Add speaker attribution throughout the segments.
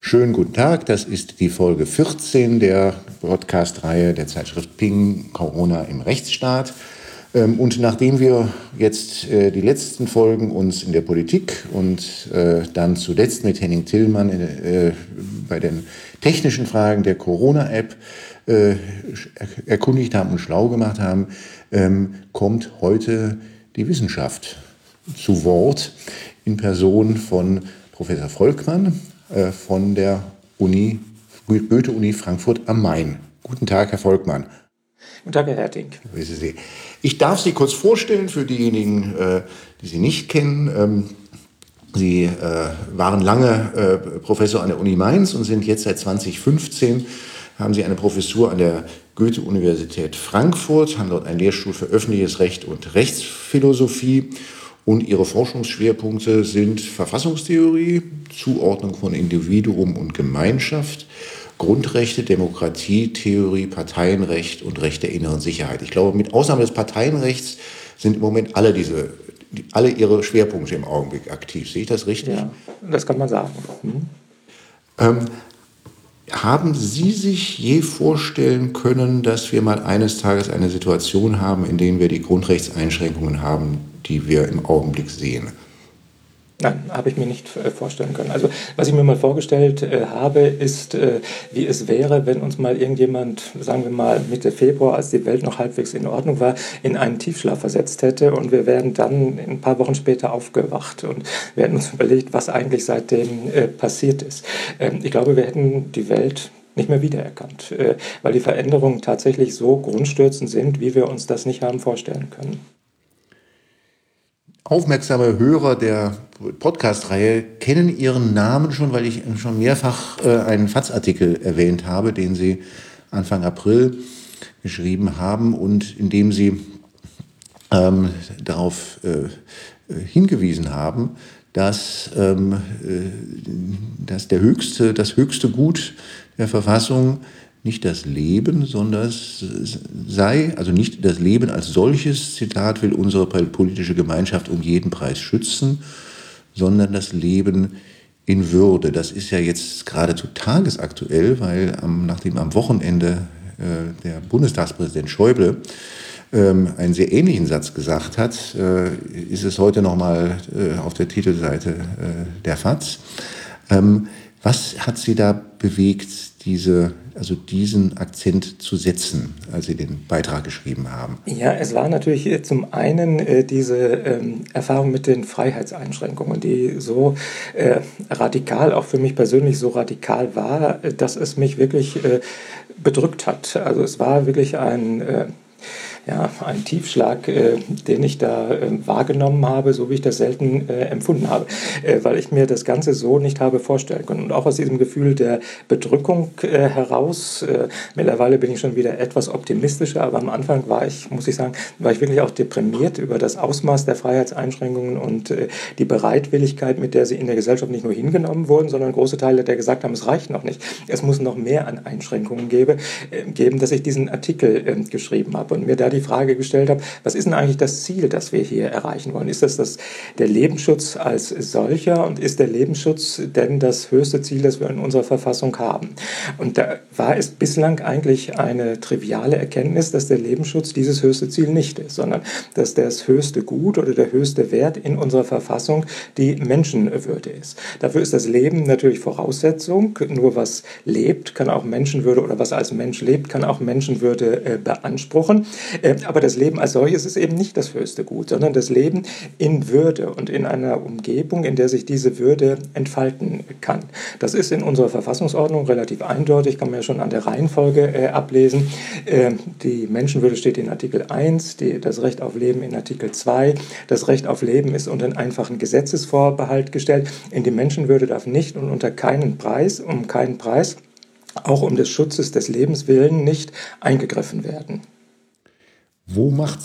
Speaker 1: Schönen guten Tag, das ist die Folge 14 der Podcast-Reihe der Zeitschrift Ping Corona im Rechtsstaat. Und nachdem wir jetzt die letzten Folgen uns in der Politik und dann zuletzt mit Henning Tillmann bei den technischen Fragen der Corona-App erkundigt haben und schlau gemacht haben, kommt heute die Wissenschaft zu Wort in Person von Professor Volkmann von der Goethe-Uni Frankfurt am Main. Guten Tag, Herr Volkmann.
Speaker 2: Guten Tag, Herr Herting.
Speaker 1: Grüße Sie. Ich darf Sie kurz vorstellen für diejenigen, die Sie nicht kennen. Sie waren lange Professor an der Uni Mainz und sind jetzt seit 2015, haben Sie eine Professur an der Goethe-Universität Frankfurt, haben dort einen Lehrstuhl für öffentliches Recht und Rechtsphilosophie. Und Ihre Forschungsschwerpunkte sind Verfassungstheorie, Zuordnung von Individuum und Gemeinschaft, Grundrechte, Demokratietheorie, Parteienrecht und Recht der inneren Sicherheit. Ich glaube, mit Ausnahme des Parteienrechts sind im Moment alle Ihre Schwerpunkte im Augenblick aktiv. Sehe ich das richtig?
Speaker 2: Ja, das kann man sagen.
Speaker 1: Haben Sie sich je vorstellen können, dass wir mal eines Tages eine Situation haben, in der wir die Grundrechtseinschränkungen haben, die wir im Augenblick sehen?
Speaker 2: Nein, habe ich mir nicht vorstellen können. Also was ich mir mal vorgestellt habe, ist, wie es wäre, wenn uns mal irgendjemand, sagen wir mal Mitte Februar, als die Welt noch halbwegs in Ordnung war, in einen Tiefschlaf versetzt hätte und wir wären dann ein paar Wochen später aufgewacht und wir hätten uns überlegt, was eigentlich seitdem passiert ist. Ich glaube, wir hätten die Welt nicht mehr wiedererkannt, weil die Veränderungen tatsächlich so grundstürzend sind, wie wir uns das nicht haben vorstellen können.
Speaker 1: Aufmerksame Hörer der Podcast-Reihe kennen Ihren Namen schon, weil ich schon mehrfach einen FAZ-Artikel erwähnt habe, den Sie Anfang April geschrieben haben und in dem Sie darauf hingewiesen haben, dass das höchste Gut der Verfassung nicht das Leben, sondern es sei, also nicht das Leben als solches, Zitat, will unsere politische Gemeinschaft um jeden Preis schützen, sondern das Leben in Würde. Das ist ja jetzt geradezu tagesaktuell, weil nachdem am Wochenende der Bundestagspräsident Schäuble einen sehr ähnlichen Satz gesagt hat, ist es heute nochmal auf der Titelseite der FAZ. Was hat Sie da bewegt, diesen Akzent zu setzen, als Sie den Beitrag geschrieben haben?
Speaker 2: Ja, es war natürlich zum einen diese Erfahrung mit den Freiheitseinschränkungen, die so radikal, auch für mich persönlich so radikal war, dass es mich wirklich bedrückt hat. Also es war wirklich ein Tiefschlag, den ich da wahrgenommen habe, so wie ich das selten empfunden habe, weil ich mir das Ganze so nicht habe vorstellen können. Und auch aus diesem Gefühl der Bedrückung heraus, mittlerweile bin ich schon wieder etwas optimistischer, aber am Anfang war ich wirklich auch deprimiert über das Ausmaß der Freiheitseinschränkungen und die Bereitwilligkeit, mit der sie in der Gesellschaft nicht nur hingenommen wurden, sondern große Teile der gesagt haben, es reicht noch nicht. Es muss noch mehr an Einschränkungen geben, dass ich diesen Artikel geschrieben habe und mir da die Frage gestellt habe, was ist denn eigentlich das Ziel, das wir hier erreichen wollen? Ist das der Lebensschutz als solcher und ist der Lebensschutz denn das höchste Ziel, das wir in unserer Verfassung haben? Und da war es bislang eigentlich eine triviale Erkenntnis, dass der Lebensschutz dieses höchste Ziel nicht ist, sondern dass das höchste Gut oder der höchste Wert in unserer Verfassung die Menschenwürde ist. Dafür ist das Leben natürlich Voraussetzung. Nur was lebt, kann auch Menschenwürde oder was als Mensch lebt, kann auch Menschenwürde beanspruchen. Aber das Leben als solches ist eben nicht das höchste Gut, sondern das Leben in Würde und in einer Umgebung, in der sich diese Würde entfalten kann. Das ist in unserer Verfassungsordnung relativ eindeutig, kann man ja schon an der Reihenfolge ablesen. Die Menschenwürde steht in Artikel 1, das Recht auf Leben in Artikel 2. Das Recht auf Leben ist unter einen einfachen Gesetzesvorbehalt gestellt. In die Menschenwürde darf nicht und unter keinen Preis, um keinen Preis, auch um des Schutzes des Lebens willen, nicht eingegriffen werden.
Speaker 1: Wo macht sich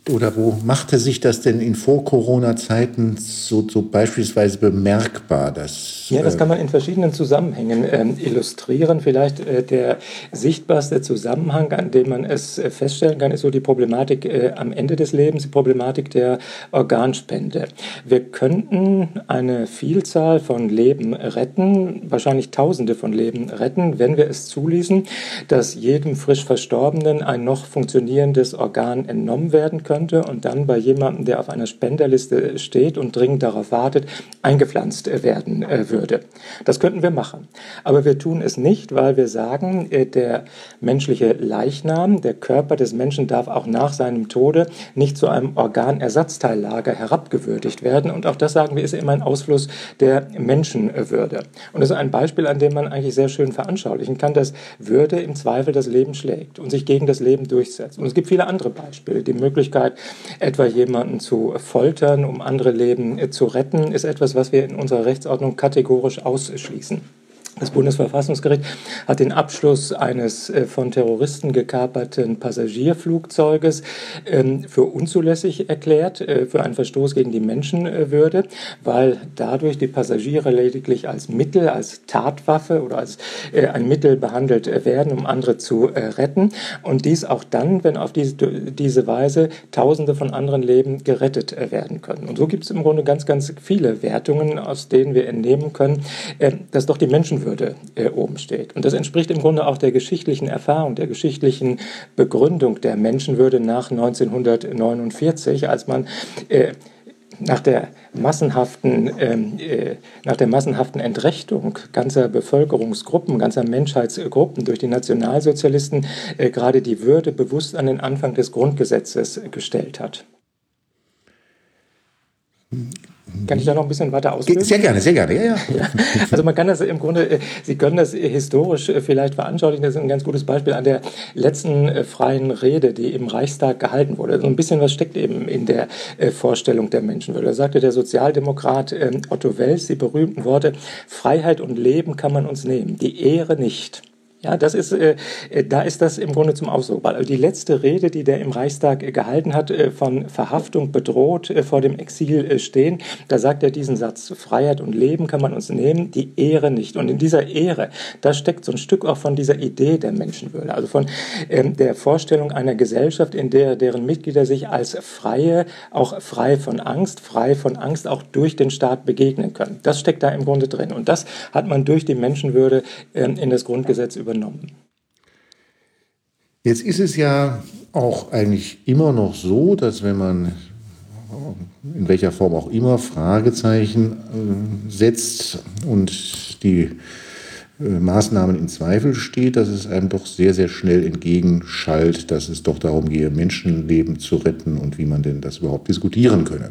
Speaker 1: oder wo machte sich das denn in Vor-Corona-Zeiten so beispielsweise bemerkbar?
Speaker 2: Ja, das kann man in verschiedenen Zusammenhängen illustrieren. Vielleicht der sichtbarste Zusammenhang, an dem man es feststellen kann, ist so die Problematik am Ende des Lebens, die Problematik der Organspende. Wir könnten eine Vielzahl von Leben retten, wahrscheinlich Tausende von Leben retten, wenn wir es zuließen, dass jedem frisch Verstorbenen ein noch funktionierendes Organ entnommen werden könnte und dann bei jemandem, der auf einer Spenderliste steht und dringend darauf wartet, eingepflanzt werden würde. Das könnten wir machen. Aber wir tun es nicht, weil wir sagen, der menschliche Leichnam, der Körper des Menschen darf auch nach seinem Tode nicht zu einem Organersatzteillager herabgewürdigt werden. Und auch das, sagen wir, ist immer ein Ausfluss der Menschenwürde. Und das ist ein Beispiel, an dem man eigentlich sehr schön veranschaulichen kann, dass Würde im Zweifel das Leben schlägt und sich gegen das Leben durchsetzt. Und es gibt viele andere Beispiele. Die Möglichkeit, etwa jemanden zu foltern, um andere Leben zu retten, ist etwas, was wir in unserer Rechtsordnung kategorisch ausschließen. Das Bundesverfassungsgericht hat den Abschluss eines von Terroristen gekaperten Passagierflugzeuges für unzulässig erklärt, für einen Verstoß gegen die Menschenwürde, weil dadurch die Passagiere lediglich als Mittel, als Tatwaffe oder als ein Mittel behandelt werden, um andere zu retten. Und dies auch dann, wenn auf diese Weise Tausende von anderen Leben gerettet werden können. Und so gibt es im Grunde ganz, ganz viele Wertungen, aus denen wir entnehmen können, dass doch die Menschenwürde oben steht. Und das entspricht im Grunde auch der geschichtlichen Erfahrung, der geschichtlichen Begründung der Menschenwürde nach 1949, als man nach der massenhaften Entrechtung ganzer Bevölkerungsgruppen, ganzer Menschheitsgruppen durch die Nationalsozialisten gerade die Würde bewusst an den Anfang des Grundgesetzes gestellt hat. Kann ich da noch ein bisschen weiter ausführen?
Speaker 1: Sehr gerne, ja.
Speaker 2: Also man kann das im Grunde, Sie können das historisch vielleicht veranschaulichen, das ist ein ganz gutes Beispiel an der letzten freien Rede, die im Reichstag gehalten wurde. So ein bisschen was steckt eben in der Vorstellung der Menschenwürde. Da sagte der Sozialdemokrat Otto Wels die berühmten Worte: Freiheit und Leben kann man uns nehmen, die Ehre nicht. Ja, da ist das im Grunde zum Ausdruck. Also die letzte Rede, die der im Reichstag gehalten hat, von Verhaftung bedroht, vor dem Exil stehen, da sagt er diesen Satz: Freiheit und Leben kann man uns nehmen, die Ehre nicht. Und in dieser Ehre, da steckt so ein Stück auch von dieser Idee der Menschenwürde, also von der Vorstellung einer Gesellschaft, in deren Mitglieder sich als Freie, auch frei von Angst auch durch den Staat begegnen können. Das steckt da im Grunde drin. Und das hat man durch die Menschenwürde in das Grundgesetz übernommen.
Speaker 1: Jetzt ist es ja auch eigentlich immer noch so, dass wenn man in welcher Form auch immer Fragezeichen setzt und die Maßnahmen in Zweifel steht, dass es einem doch sehr, sehr schnell entgegenschallt, dass es doch darum gehe, Menschenleben zu retten und wie man denn das überhaupt diskutieren könne.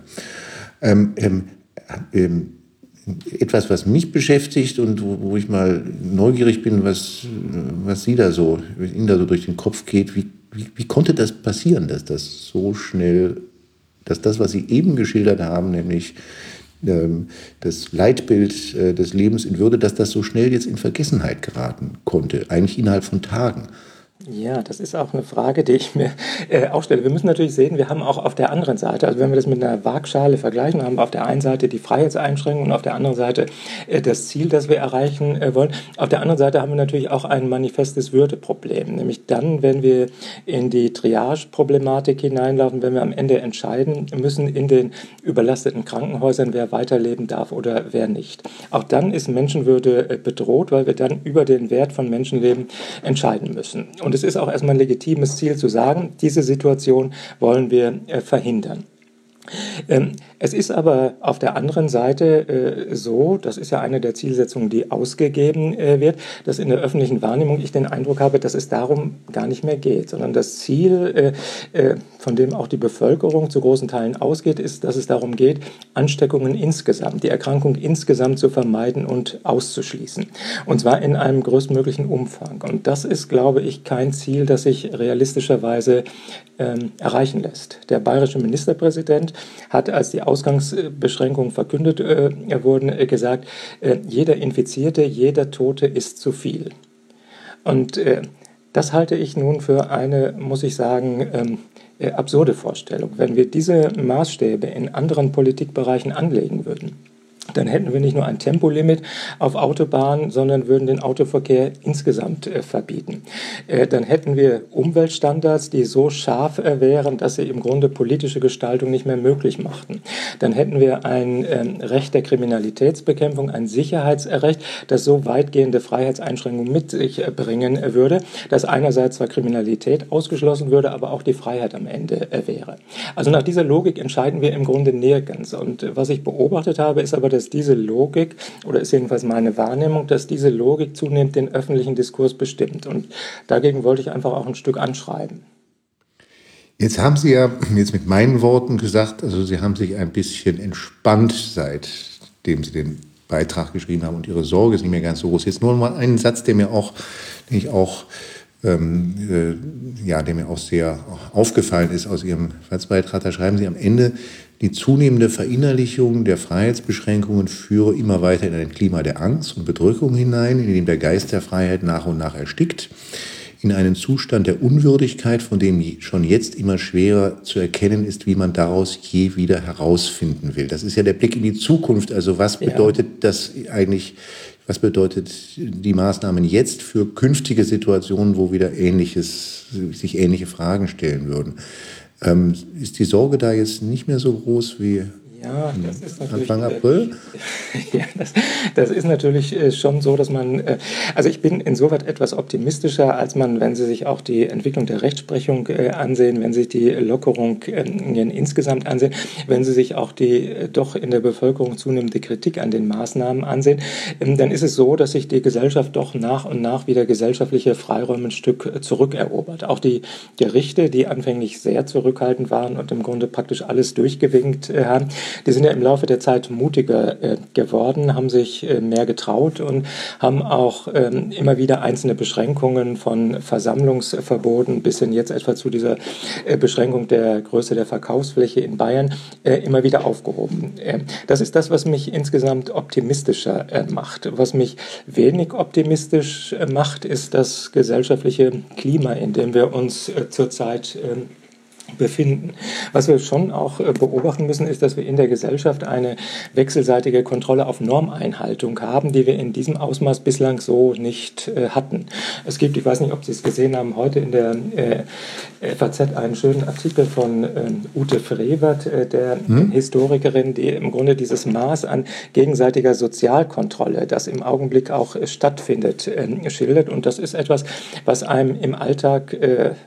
Speaker 1: Etwas, was mich beschäftigt und wo ich mal neugierig bin, was Ihnen da so durch den Kopf geht, wie konnte das passieren, dass das so schnell, dass das, was Sie eben geschildert haben, nämlich das Leitbild des Lebens in Würde, dass das so schnell jetzt in Vergessenheit geraten konnte, eigentlich innerhalb von Tagen?
Speaker 2: Ja, das ist auch eine Frage, die ich mir auch stelle. Wir müssen natürlich sehen, wir haben auch auf der anderen Seite, also wenn wir das mit einer Waagschale vergleichen, haben wir auf der einen Seite die Freiheitseinschränkungen und auf der anderen Seite das Ziel, das wir erreichen wollen. Auf der anderen Seite haben wir natürlich auch ein manifestes Würdeproblem, nämlich dann, wenn wir in die Triage-Problematik hineinlaufen, wenn wir am Ende entscheiden müssen in den überlasteten Krankenhäusern, wer weiterleben darf oder wer nicht. Auch dann ist Menschenwürde bedroht, weil wir dann über den Wert von Menschenleben entscheiden müssen. Und es ist auch erstmal ein legitimes Ziel zu sagen, diese Situation wollen wir verhindern. Es ist aber auf der anderen Seite so, das ist ja eine der Zielsetzungen, die ausgegeben wird, dass in der öffentlichen Wahrnehmung ich den Eindruck habe, dass es darum gar nicht mehr geht, sondern das Ziel, von dem auch die Bevölkerung zu großen Teilen ausgeht, ist, dass es darum geht, Ansteckungen insgesamt, die Erkrankung insgesamt zu vermeiden und auszuschließen. Und zwar in einem größtmöglichen Umfang. Und das ist, glaube ich, kein Ziel, das sich realistischerweise erreichen lässt. Der bayerische Ministerpräsident hat, als die Ausgangsbeschränkungen verkündet wurden, gesagt, jeder Infizierte, jeder Tote ist zu viel. Und das halte ich nun für eine, muss ich sagen, absurde Vorstellung. Wenn wir diese Maßstäbe in anderen Politikbereichen anlegen würden, dann hätten wir nicht nur ein Tempolimit auf Autobahnen, sondern würden den Autoverkehr insgesamt verbieten. Dann hätten wir Umweltstandards, die so scharf wären, dass sie im Grunde politische Gestaltung nicht mehr möglich machten. Dann hätten wir ein Recht der Kriminalitätsbekämpfung, ein Sicherheitsrecht, das so weitgehende Freiheitseinschränkungen mit sich bringen würde, dass einerseits zwar Kriminalität ausgeschlossen würde, aber auch die Freiheit am Ende wäre. Also nach dieser Logik entscheiden wir im Grunde nirgends. Und was ich beobachtet habe, ist aber, dass diese Logik, oder ist jedenfalls meine Wahrnehmung, dass diese Logik zunehmend den öffentlichen Diskurs bestimmt. Und dagegen wollte ich einfach auch ein Stück anschreiben.
Speaker 1: Jetzt haben Sie ja jetzt mit meinen Worten gesagt, also Sie haben sich ein bisschen entspannt, seitdem Sie den Beitrag geschrieben haben und Ihre Sorge ist nicht mehr ganz so groß. Jetzt nur mal einen Satz, der mir auch sehr aufgefallen ist aus Ihrem Satzbeitrag. Da schreiben Sie am Ende: Die zunehmende Verinnerlichung der Freiheitsbeschränkungen führe immer weiter in ein Klima der Angst und Bedrückung hinein, in dem der Geist der Freiheit nach und nach erstickt, in einen Zustand der Unwürdigkeit, von dem schon jetzt immer schwerer zu erkennen ist, wie man daraus je wieder herausfinden will. Das ist ja der Blick in die Zukunft. Also was bedeutet das eigentlich? Was bedeutet die Maßnahmen jetzt für künftige Situationen, wo wieder sich ähnliche Fragen stellen würden? Ist die Sorge da jetzt nicht mehr so groß wie
Speaker 2: das ist natürlich,
Speaker 1: Anfang April?
Speaker 2: Das ist natürlich schon so, dass man, also ich bin insoweit etwas optimistischer, als man, wenn Sie sich auch die Entwicklung der Rechtsprechung ansehen, wenn Sie sich die Lockerung insgesamt ansehen, wenn Sie sich auch die doch in der Bevölkerung zunehmende Kritik an den Maßnahmen ansehen, dann ist es so, dass sich die Gesellschaft doch nach und nach wieder gesellschaftliche Freiräume ein Stück zurückerobert. Auch die Gerichte, die anfänglich sehr zurückhaltend waren und im Grunde praktisch alles durchgewinkt haben, die sind ja im Laufe der Zeit mutiger geworden, haben sich mehr getraut und haben auch immer wieder einzelne Beschränkungen von Versammlungsverboten bis hin jetzt etwa zu dieser Beschränkung der Größe der Verkaufsfläche in Bayern immer wieder aufgehoben. Das ist das, was mich insgesamt optimistischer macht. Was mich wenig optimistisch macht, ist das gesellschaftliche Klima, in dem wir uns zurzeit befinden. Was wir schon auch beobachten müssen, ist, dass wir in der Gesellschaft eine wechselseitige Kontrolle auf Normeinhaltung haben, die wir in diesem Ausmaß bislang so nicht hatten. Es gibt, ich weiß nicht, ob Sie es gesehen haben, heute in der FAZ einen schönen Artikel von Ute Frevert, der Historikerin, die im Grunde dieses Maß an gegenseitiger Sozialkontrolle, das im Augenblick auch stattfindet, schildert. Und das ist etwas, was einem im Alltag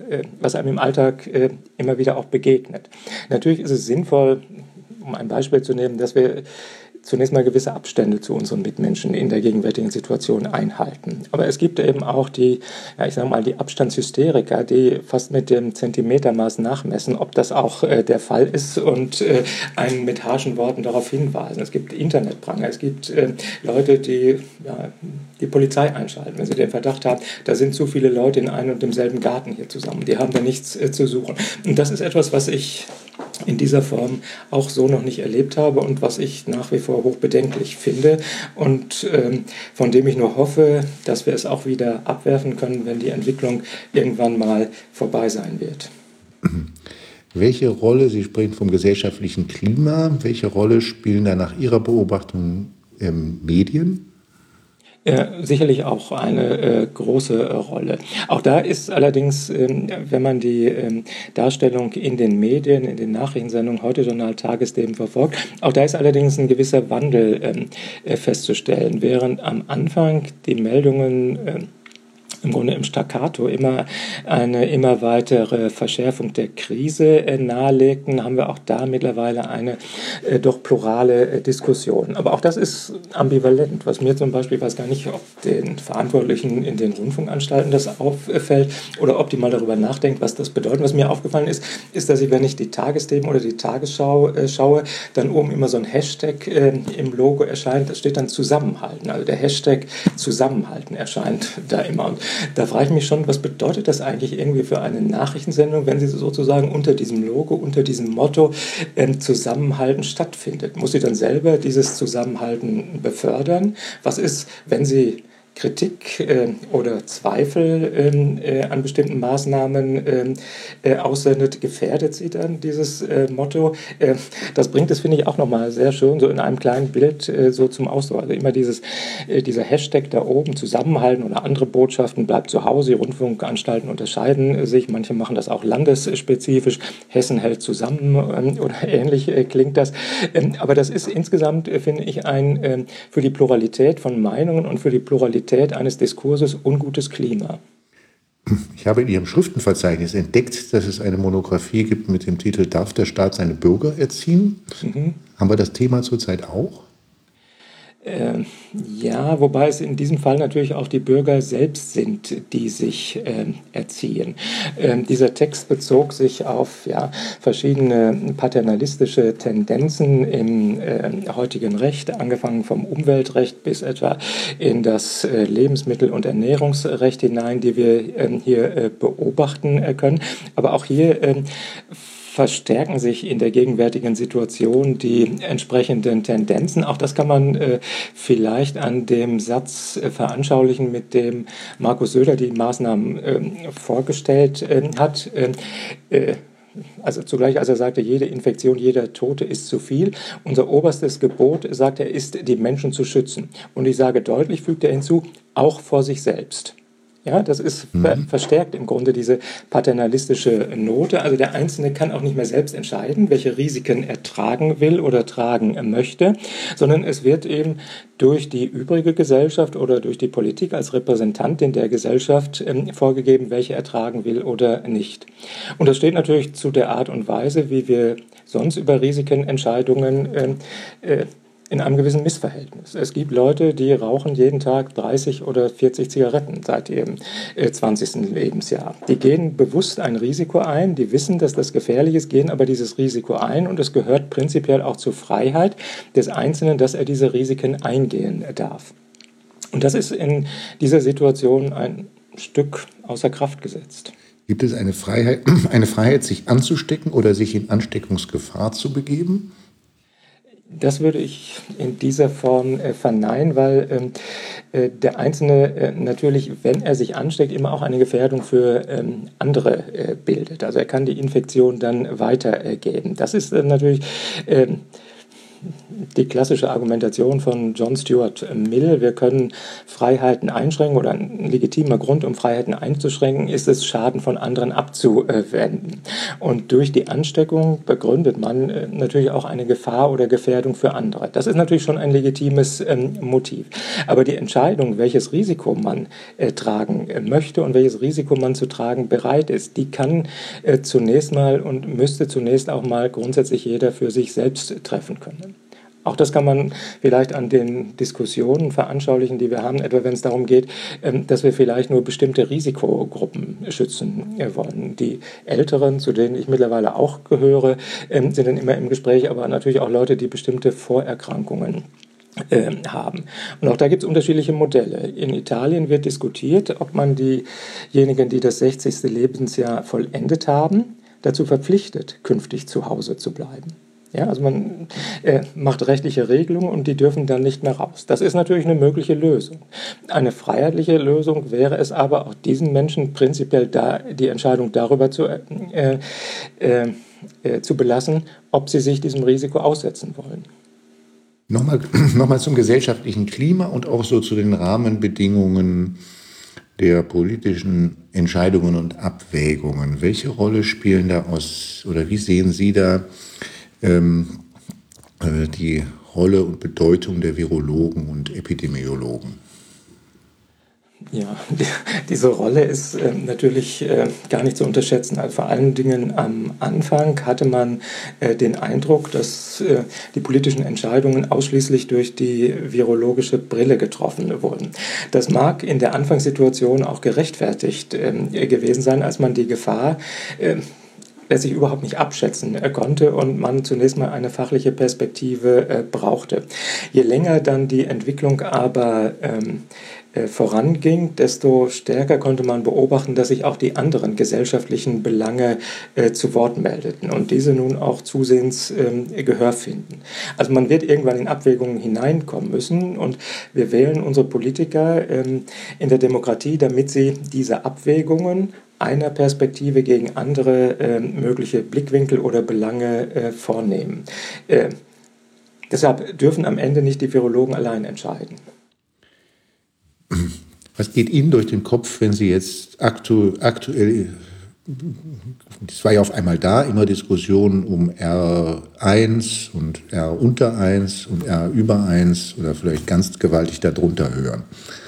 Speaker 2: immer wieder auch begegnet. Natürlich ist es sinnvoll, um ein Beispiel zu nehmen, dass wir zunächst mal gewisse Abstände zu unseren Mitmenschen in der gegenwärtigen Situation einhalten. Aber es gibt eben auch die Abstandshysteriker, die fast mit dem Zentimetermaß nachmessen, ob das auch der Fall ist und einen mit harschen Worten darauf hinweisen. Es gibt Internetpranger, es gibt Leute, die die Polizei einschalten, wenn sie den Verdacht haben, da sind zu viele Leute in einem und demselben Garten hier zusammen, die haben da nichts zu suchen. Und das ist etwas, was ich in dieser Form auch so noch nicht erlebt habe und was ich nach wie vor hochbedenklich finde und von dem ich nur hoffe, dass wir es auch wieder abwerfen können, wenn die Entwicklung irgendwann mal vorbei sein wird.
Speaker 1: Welche Rolle, Sie sprechen vom gesellschaftlichen Klima, welche Rolle spielen da nach Ihrer Beobachtung Medien?
Speaker 2: Sicherlich auch eine große Rolle. Auch da ist allerdings, wenn man die Darstellung in den Medien, in den Nachrichtensendungen, heute Journal, Tagesthemen verfolgt, auch da ist allerdings ein gewisser Wandel festzustellen. Während am Anfang die Meldungen im Grunde im Staccato immer eine immer weitere Verschärfung der Krise nahelegten, haben wir auch da mittlerweile eine doch plurale Diskussion. Aber auch das ist ambivalent, was mir zum Beispiel, ich weiß gar nicht, ob den Verantwortlichen in den Rundfunkanstalten das auffällt oder ob die mal darüber nachdenken, was das bedeutet. Was mir aufgefallen ist, dass ich, wenn ich die Tagesthemen oder die Tagesschau schaue, dann oben immer so ein Hashtag im Logo erscheint, das steht dann Zusammenhalten. Also der Hashtag Zusammenhalten erscheint da immer. Und da frage ich mich schon, was bedeutet das eigentlich irgendwie für eine Nachrichtensendung, wenn sie sozusagen unter diesem Logo, unter diesem Motto Zusammenhalten stattfindet? Muss sie dann selber dieses Zusammenhalten befördern? Was ist, wenn sie Kritik oder Zweifel an bestimmten Maßnahmen aussendet, gefährdet sie dann dieses Motto. Das bringt es, finde ich, auch nochmal sehr schön so in einem kleinen Bild so zum Ausdruck. Also immer dieser Hashtag da oben, zusammenhalten oder andere Botschaften, bleibt zu Hause, die Rundfunkanstalten unterscheiden sich, manche machen das auch landesspezifisch, Hessen hält zusammen oder ähnlich klingt das. Aber das ist insgesamt, finde ich, ein für die Pluralität von Meinungen und für die Pluralität eines Diskurses ungutes Klima.
Speaker 1: Ich habe in Ihrem Schriftenverzeichnis entdeckt, dass es eine Monographie gibt mit dem Titel „Darf der Staat seine Bürger erziehen?" Haben wir das Thema zurzeit auch?
Speaker 2: Ja, wobei es in diesem Fall natürlich auch die Bürger selbst sind, die sich erziehen. Dieser Text bezog sich auf verschiedene paternalistische Tendenzen im heutigen Recht, angefangen vom Umweltrecht bis etwa in das Lebensmittel- und Ernährungsrecht hinein, die wir hier beobachten können. Aber auch hier verstärken sich in der gegenwärtigen Situation die entsprechenden Tendenzen. Auch das kann man vielleicht an dem Satz veranschaulichen, mit dem Markus Söder die Maßnahmen vorgestellt hat. Also zugleich, als er sagte, jede Infektion, jeder Tote ist zu viel. Unser oberstes Gebot, sagt er, ist, die Menschen zu schützen. Und ich sage deutlich, fügt er hinzu, auch vor sich selbst. Ja, das ist verstärkt im Grunde diese paternalistische Note. Also der Einzelne kann auch nicht mehr selbst entscheiden, welche Risiken er tragen will oder tragen möchte, sondern es wird eben durch die übrige Gesellschaft oder durch die Politik als Repräsentantin der Gesellschaft vorgegeben, welche er tragen will oder nicht. Und das steht natürlich zu der Art und Weise, wie wir sonst über Risikenentscheidungen in einem gewissen Missverhältnis. Es gibt Leute, die rauchen jeden Tag 30 oder 40 Zigaretten seit ihrem 20. Lebensjahr. Die gehen bewusst ein Risiko ein, die wissen, dass das gefährlich ist, gehen aber dieses Risiko ein und es gehört prinzipiell auch zur Freiheit des Einzelnen, dass er diese Risiken eingehen darf. Und das ist in dieser Situation ein Stück außer Kraft gesetzt.
Speaker 1: Gibt es eine Freiheit, sich anzustecken oder sich in Ansteckungsgefahr zu begeben?
Speaker 2: Das würde ich in dieser Form verneinen, weil der Einzelne natürlich, wenn er sich ansteckt, immer auch eine Gefährdung für andere bildet. Also er kann die Infektion dann weitergeben. Das ist natürlich die klassische Argumentation von John Stuart Mill. Wir können Freiheiten einschränken oder ein legitimer Grund, um Freiheiten einzuschränken, ist es, Schaden von anderen abzuwenden. Und durch die Ansteckung begründet man natürlich auch eine Gefahr oder Gefährdung für andere. Das ist natürlich schon ein legitimes Motiv. Aber die Entscheidung, welches Risiko man tragen möchte und welches Risiko man zu tragen bereit ist, die kann zunächst mal und müsste zunächst auch mal grundsätzlich jeder für sich selbst treffen können. Auch das kann man vielleicht an den Diskussionen veranschaulichen, die wir haben, etwa wenn es darum geht, dass wir vielleicht nur bestimmte Risikogruppen schützen wollen. Die Älteren, zu denen ich mittlerweile auch gehöre, sind dann immer im Gespräch, aber natürlich auch Leute, die bestimmte Vorerkrankungen haben. Und auch da gibt es unterschiedliche Modelle. In Italien wird diskutiert, ob man diejenigen, die das 60. Lebensjahr vollendet haben, dazu verpflichtet, künftig zu Hause zu bleiben. Ja, also man macht rechtliche Regelungen und die dürfen dann nicht mehr raus. Das ist natürlich eine mögliche Lösung. Eine freiheitliche Lösung wäre es aber, auch diesen Menschen prinzipiell die Entscheidung darüber zu belassen, ob sie sich diesem Risiko aussetzen wollen.
Speaker 1: Nochmal zum gesellschaftlichen Klima und auch so zu den Rahmenbedingungen der politischen Entscheidungen und Abwägungen. Welche Rolle spielen da oder wie sehen Sie da die Rolle und Bedeutung der Virologen und Epidemiologen?
Speaker 2: Ja, diese Rolle ist natürlich gar nicht zu unterschätzen. Also vor allen Dingen am Anfang hatte man den Eindruck, dass die politischen Entscheidungen ausschließlich durch die virologische Brille getroffen wurden. Das mag in der Anfangssituation auch gerechtfertigt gewesen sein, als man die Gefahr sich überhaupt nicht abschätzen konnte und man zunächst mal eine fachliche Perspektive brauchte. Je länger dann die Entwicklung aber voranging, desto stärker konnte man beobachten, dass sich auch die anderen gesellschaftlichen Belange zu Wort meldeten und diese nun auch zusehends Gehör finden. Also man wird irgendwann in Abwägungen hineinkommen müssen und wir wählen unsere Politiker in der Demokratie, damit sie diese Abwägungen einer Perspektive gegen andere mögliche Blickwinkel oder Belange vornehmen. Deshalb dürfen am Ende nicht die Virologen allein entscheiden.
Speaker 1: Was geht Ihnen durch den Kopf, wenn Sie jetzt aktuell, es war ja auf einmal da, immer Diskussionen um R1 und R unter 1 und R über 1 oder vielleicht ganz gewaltig darunter hören?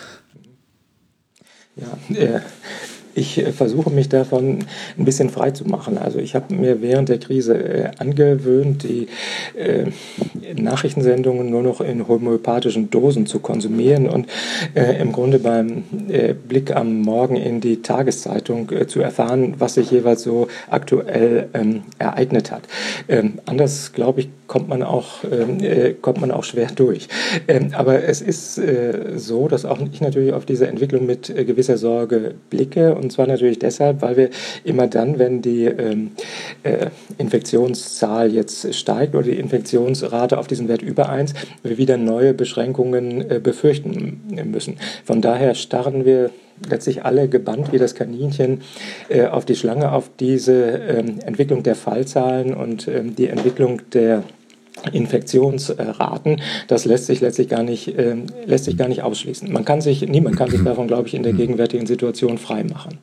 Speaker 2: Ja, ich versuche mich davon ein bisschen frei zu machen. Also ich habe mir während der Krise angewöhnt, die Nachrichtensendungen nur noch in homöopathischen Dosen zu konsumieren und im Grunde beim Blick am Morgen in die Tageszeitung zu erfahren, was sich jeweils so aktuell ereignet hat. Anders, glaube ich, kommt man auch schwer durch. Aber es ist so, dass auch ich natürlich auf diese Entwicklung mit gewisser Sorge blicke. Und zwar natürlich deshalb, weil wir immer dann, wenn die Infektionszahl jetzt steigt oder die Infektionsrate auf diesen Wert über 1, wir wieder neue Beschränkungen befürchten müssen. Von daher starren wir letztlich alle gebannt wie das Kaninchen auf die Schlange, auf diese Entwicklung der Fallzahlen und die Entwicklung der Infektionsraten, das lässt sich letztlich gar nicht ausschließen. Niemand kann sich davon, glaube ich, in der gegenwärtigen Situation frei machen.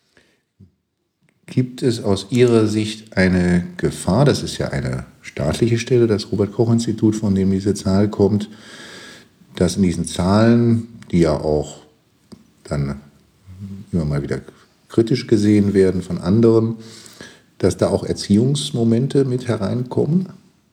Speaker 1: Gibt es aus Ihrer Sicht eine Gefahr, das ist ja eine staatliche Stelle, das Robert-Koch-Institut, von dem diese Zahl kommt, dass in diesen Zahlen, die ja auch dann immer mal wieder kritisch gesehen werden von anderen, dass da auch Erziehungsmomente mit hereinkommen?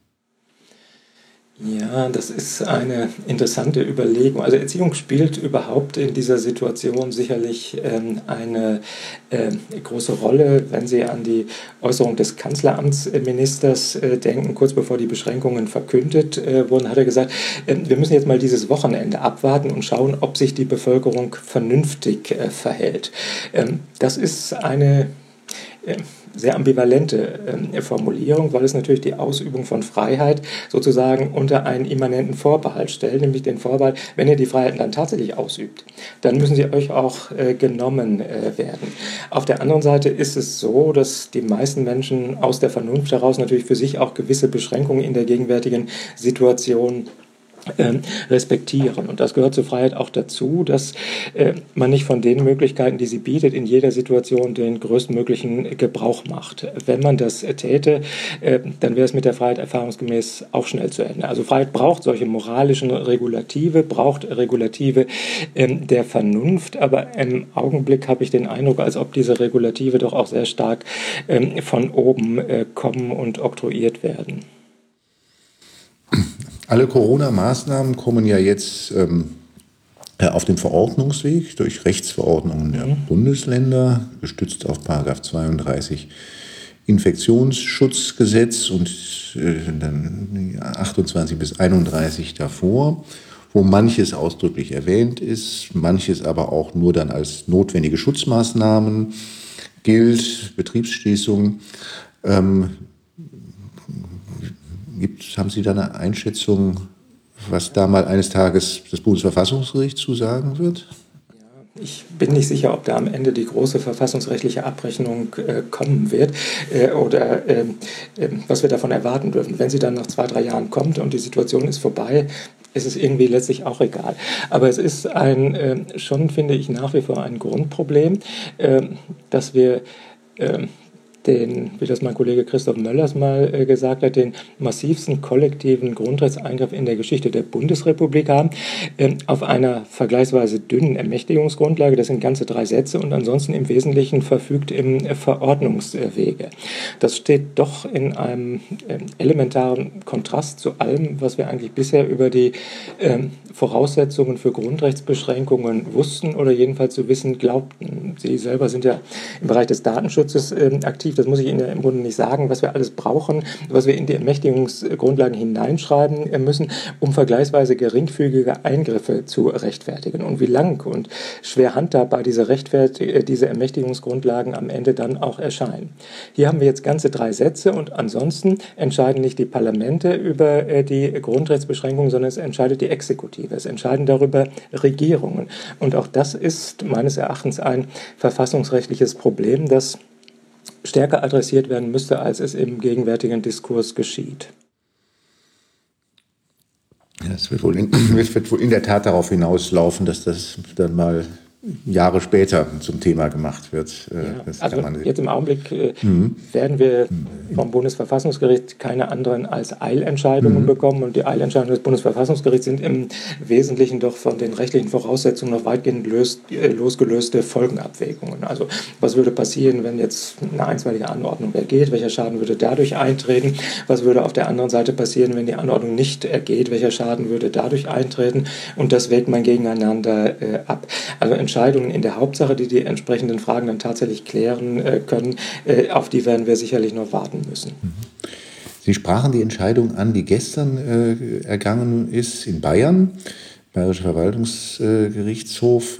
Speaker 2: Ja, das ist eine interessante Überlegung. Also Erziehung spielt überhaupt in dieser Situation sicherlich eine große Rolle. Wenn Sie an die Äußerung des Kanzleramtsministers denken, kurz bevor die Beschränkungen verkündet wurden, hat er gesagt, wir müssen jetzt mal dieses Wochenende abwarten und schauen, ob sich die Bevölkerung vernünftig verhält. Das ist eine sehr ambivalente Formulierung, weil es natürlich die Ausübung von Freiheit sozusagen unter einen immanenten Vorbehalt stellt, nämlich den Vorbehalt, wenn ihr die Freiheiten dann tatsächlich ausübt, dann müssen sie euch auch genommen werden. Auf der anderen Seite ist es so, dass die meisten Menschen aus der Vernunft heraus natürlich für sich auch gewisse Beschränkungen in der gegenwärtigen Situation respektieren. Und das gehört zur Freiheit auch dazu, dass man nicht von den Möglichkeiten, die sie bietet, in jeder Situation den größtmöglichen Gebrauch macht. Wenn man das täte, dann wäre es mit der Freiheit erfahrungsgemäß auch schnell zu Ende. Also Freiheit braucht solche moralischen Regulative, braucht Regulative der Vernunft, aber im Augenblick habe ich den Eindruck, als ob diese Regulative doch auch sehr stark von oben kommen und oktroyiert werden.
Speaker 1: Alle Corona-Maßnahmen kommen ja jetzt auf dem Verordnungsweg durch Rechtsverordnungen der Bundesländer, gestützt auf § 32 Infektionsschutzgesetz und dann 28 bis 31 davor, wo manches ausdrücklich erwähnt ist, manches aber auch nur dann als notwendige Schutzmaßnahmen gilt, Betriebsschließung. Haben Sie da eine Einschätzung, was da mal eines Tages das Bundesverfassungsgericht zu sagen wird?
Speaker 2: Ich bin nicht sicher, ob da am Ende die große verfassungsrechtliche Abrechnung kommen wird oder was wir davon erwarten dürfen. Wenn sie dann nach 2-3 Jahren kommt und die Situation ist vorbei, ist es irgendwie letztlich auch egal. Aber es ist schon, finde ich, nach wie vor ein Grundproblem, dass wir wie das mein Kollege Christoph Möllers mal gesagt hat, den massivsten kollektiven Grundrechtseingriff in der Geschichte der Bundesrepublik haben, auf einer vergleichsweise dünnen Ermächtigungsgrundlage. Das sind ganze 3 Sätze und ansonsten im Wesentlichen verfügt im Verordnungswege. Das steht doch in einem elementaren Kontrast zu allem, was wir eigentlich bisher über die Voraussetzungen für Grundrechtsbeschränkungen wussten oder jedenfalls zu wissen glaubten. Sie selber sind ja im Bereich des Datenschutzes aktiv. Das muss ich Ihnen ja im Grunde nicht sagen, was wir alles brauchen, was wir in die Ermächtigungsgrundlagen hineinschreiben müssen, um vergleichsweise geringfügige Eingriffe zu rechtfertigen. Und wie lang und schwer handhabbar diese Ermächtigungsgrundlagen am Ende dann auch erscheinen. Hier haben wir jetzt ganze 3 Sätze und ansonsten entscheiden nicht die Parlamente über die Grundrechtsbeschränkungen, sondern es entscheidet die Exekutive. Es entscheiden darüber Regierungen. Und auch das ist meines Erachtens ein verfassungsrechtliches Problem, das stärker adressiert werden müsste, als es im gegenwärtigen Diskurs geschieht.
Speaker 1: Ja, es wird wohl in der Tat darauf hinauslaufen, dass das dann mal Jahre später zum Thema gemacht wird.
Speaker 2: Also jetzt im Augenblick werden wir vom Bundesverfassungsgericht keine anderen als Eilentscheidungen bekommen. Und die Eilentscheidungen des Bundesverfassungsgerichts sind im Wesentlichen doch von den rechtlichen Voraussetzungen noch weitgehend losgelöste Folgenabwägungen. Also was würde passieren, wenn jetzt eine einstweilige Anordnung ergeht? Welcher Schaden würde dadurch eintreten? Was würde auf der anderen Seite passieren, wenn die Anordnung nicht ergeht? Welcher Schaden würde dadurch eintreten? Und das wägt man gegeneinander ab. Also Entscheidungen in der Hauptsache, die die entsprechenden Fragen dann tatsächlich klären können, auf die werden wir sicherlich noch warten müssen.
Speaker 1: Sie sprachen die Entscheidung an, die gestern ergangen ist in Bayern, Bayerischer Verwaltungsgerichtshof,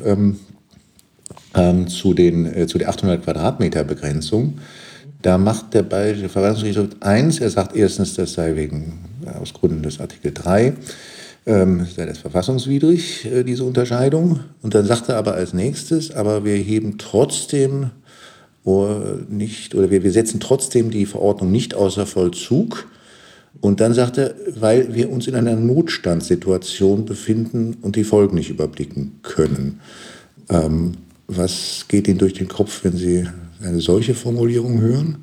Speaker 1: zu der 800 Quadratmeter Begrenzung. Da macht der Bayerische Verwaltungsgerichtshof eins, er sagt erstens, das sei aus Gründen des Artikel 3, sei das verfassungswidrig, diese Unterscheidung. Und dann sagt er aber als nächstes, aber wir heben trotzdem wir setzen trotzdem die Verordnung nicht außer Vollzug. Und dann sagt er, weil wir uns in einer Notstandssituation befinden und die Folgen nicht überblicken können. Was geht Ihnen durch den Kopf, wenn Sie eine solche Formulierung hören?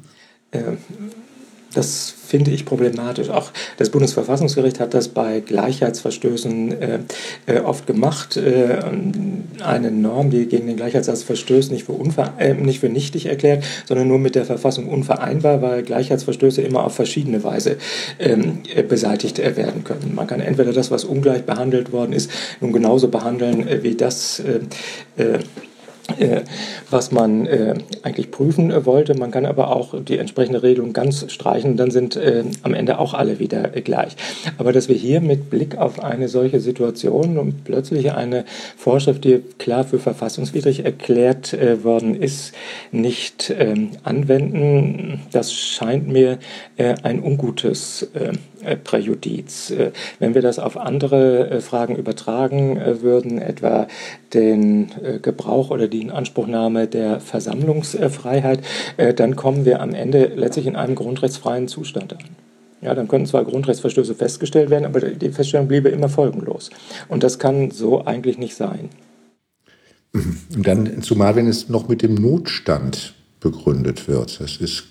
Speaker 2: Das finde ich problematisch. Auch das Bundesverfassungsgericht hat das bei Gleichheitsverstößen oft gemacht. Eine Norm, die gegen den Gleichheitssatz verstößt, nicht für nichtig erklärt, sondern nur mit der Verfassung unvereinbar, weil Gleichheitsverstöße immer auf verschiedene Weise beseitigt werden können. Man kann entweder das, was ungleich behandelt worden ist, nun genauso behandeln wie das, was man eigentlich prüfen wollte. Man kann aber auch die entsprechende Regelung ganz streichen, dann sind am Ende auch alle wieder gleich. Aber dass wir hier mit Blick auf eine solche Situation und plötzlich eine Vorschrift, die klar für verfassungswidrig erklärt worden ist, nicht anwenden, das scheint mir ein ungutes Präjudiz. Wenn wir das auf andere Fragen übertragen würden, etwa den Gebrauch oder die Inanspruchnahme der Versammlungsfreiheit, dann kommen wir am Ende letztlich in einem grundrechtsfreien Zustand an. Ja, dann könnten zwar Grundrechtsverstöße festgestellt werden, aber die Feststellung bliebe immer folgenlos. Und das kann so eigentlich nicht sein.
Speaker 1: Und dann, zumal wenn es noch mit dem Notstand begründet wird, das ist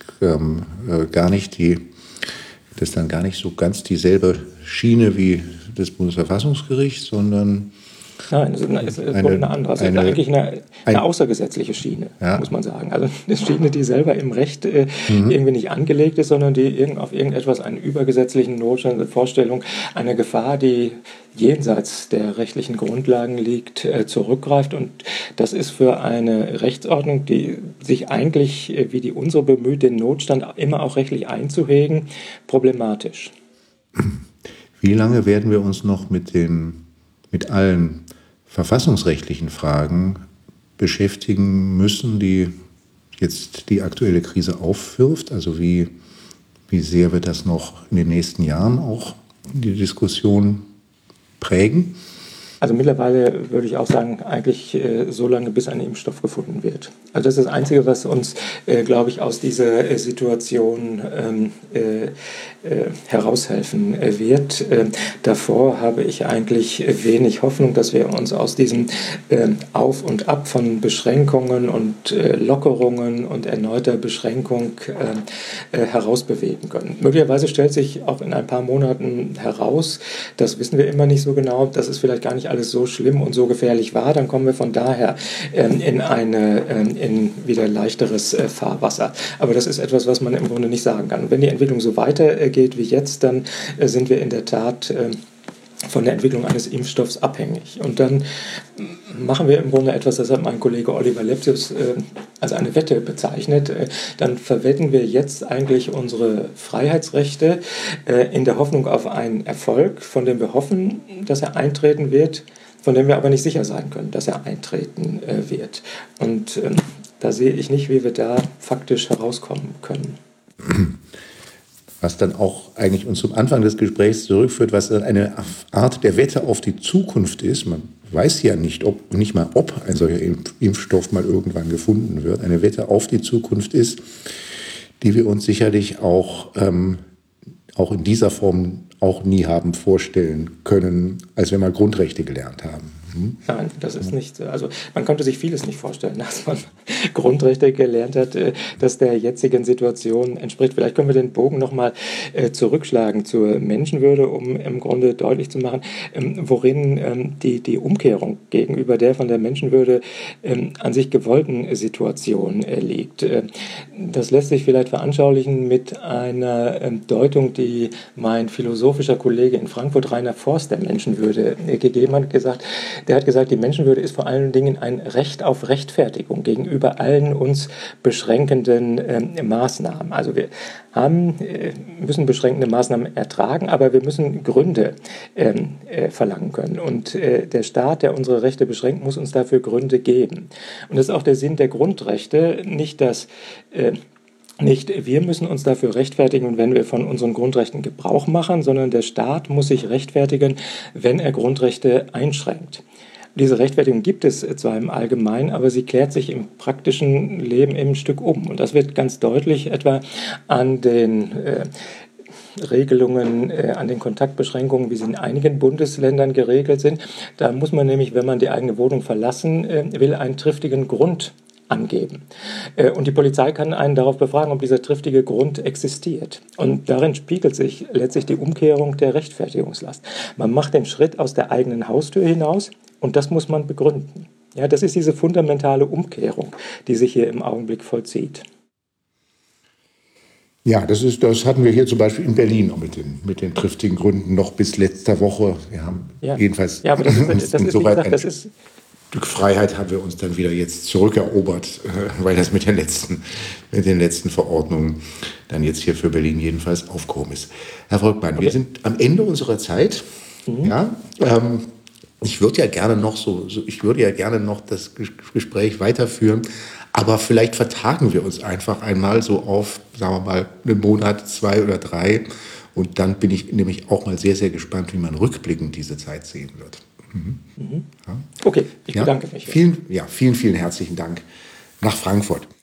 Speaker 1: das ist dann gar nicht so ganz dieselbe Schiene wie das Bundesverfassungsgericht, sondern
Speaker 2: nein, es ist eine andere. Es ist eigentlich eine außergesetzliche Schiene, muss man sagen. Also eine Schiene, die selber im Recht irgendwie nicht angelegt ist, sondern die auf irgendetwas, einen übergesetzlichen Notstand, eine Vorstellung, eine Gefahr, die jenseits der rechtlichen Grundlagen liegt, zurückgreift. Und das ist für eine Rechtsordnung, die sich eigentlich, wie die unsere bemüht, den Notstand immer auch rechtlich einzuhegen, problematisch.
Speaker 1: Wie lange werden wir uns noch mit allen verfassungsrechtlichen Fragen beschäftigen müssen, die jetzt die aktuelle Krise aufwirft? Also wie sehr wird das noch in den nächsten Jahren auch die Diskussion prägen?
Speaker 2: Also mittlerweile würde ich auch sagen, eigentlich so lange, bis ein Impfstoff gefunden wird. Also das ist das Einzige, was uns, glaube ich, aus dieser Situation heraushelfen wird. Davor habe ich eigentlich wenig Hoffnung, dass wir uns aus diesem Auf und Ab von Beschränkungen und Lockerungen und erneuter Beschränkung herausbewegen können. Möglicherweise stellt sich auch in ein paar Monaten heraus, das wissen wir immer nicht so genau, dass es vielleicht gar nicht alles so schlimm und so gefährlich war, dann kommen wir von daher in wieder leichteres Fahrwasser. Aber das ist etwas, was man im Grunde nicht sagen kann. Und wenn die Entwicklung so weitergeht wie jetzt, dann sind wir in der Tat von der Entwicklung eines Impfstoffs abhängig. Und dann machen wir im Grunde etwas, das hat mein Kollege Oliver Lepsius als eine Wette bezeichnet. Dann verwetten wir jetzt eigentlich unsere Freiheitsrechte in der Hoffnung auf einen Erfolg, von dem wir hoffen, dass er eintreten wird, von dem wir aber nicht sicher sein können, dass er eintreten wird. Und da sehe ich nicht, wie wir da faktisch herauskommen können.
Speaker 1: Was dann auch eigentlich uns zum Anfang des Gesprächs zurückführt, was dann eine Art der Wette auf die Zukunft ist. Man weiß ja nicht mal, ob ein solcher Impfstoff mal irgendwann gefunden wird. Eine Wette auf die Zukunft ist, die wir uns sicherlich auch in dieser Form auch nie haben vorstellen können, als wir mal Grundrechte gelernt haben.
Speaker 2: Nein, das ist nicht, also man konnte sich vieles nicht vorstellen, als man Grundrechte gelernt hat, das der jetzigen Situation entspricht. Vielleicht können wir den Bogen nochmal zurückschlagen zur Menschenwürde, um im Grunde deutlich zu machen, worin die Umkehrung gegenüber der von der Menschenwürde an sich gewollten Situation liegt. Das lässt sich vielleicht veranschaulichen mit einer Deutung, die mein philosophischer Kollege in Frankfurt, Rainer Forst, der Menschenwürde gegeben hat, der hat gesagt, die Menschenwürde ist vor allen Dingen ein Recht auf Rechtfertigung gegenüber allen uns beschränkenden Maßnahmen. Also wir müssen beschränkende Maßnahmen ertragen, aber wir müssen Gründe verlangen können. Und der Staat, der unsere Rechte beschränkt, muss uns dafür Gründe geben. Und das ist auch der Sinn der Grundrechte, nicht wir müssen uns dafür rechtfertigen, wenn wir von unseren Grundrechten Gebrauch machen, sondern der Staat muss sich rechtfertigen, wenn er Grundrechte einschränkt. Diese Rechtfertigung gibt es zwar im Allgemeinen, aber sie klärt sich im praktischen Leben eben ein Stück um. Und das wird ganz deutlich etwa an den Regelungen, an den Kontaktbeschränkungen, wie sie in einigen Bundesländern geregelt sind. Da muss man nämlich, wenn man die eigene Wohnung verlassen will, einen triftigen Grund angeben. Und die Polizei kann einen darauf befragen, ob dieser triftige Grund existiert. Und darin spiegelt sich letztlich die Umkehrung der Rechtfertigungslast. Man macht den Schritt aus der eigenen Haustür hinaus und das muss man begründen. Ja, das ist diese fundamentale Umkehrung, die sich hier im Augenblick vollzieht.
Speaker 1: Ja, das hatten wir hier zum Beispiel in Berlin auch mit den triftigen Gründen noch bis letzter Woche. Wir haben jedenfalls
Speaker 2: aber das ist
Speaker 1: insoweit
Speaker 2: wie gesagt,
Speaker 1: ein Stück Freiheit haben wir uns dann wieder jetzt zurückerobert, weil das mit den letzten Verordnungen dann jetzt hier für Berlin jedenfalls aufgehoben ist. Herr Volkmann, wir sind am Ende unserer Zeit. Ja, ich würde ja gerne noch das Gespräch weiterführen, aber vielleicht vertagen wir uns einfach einmal so auf, sagen wir mal, einen Monat, 2 oder 3. Und dann bin ich nämlich auch mal sehr, sehr gespannt, wie man rückblickend diese Zeit sehen wird.
Speaker 2: Okay, ich bedanke mich.
Speaker 1: Vielen herzlichen Dank nach Frankfurt.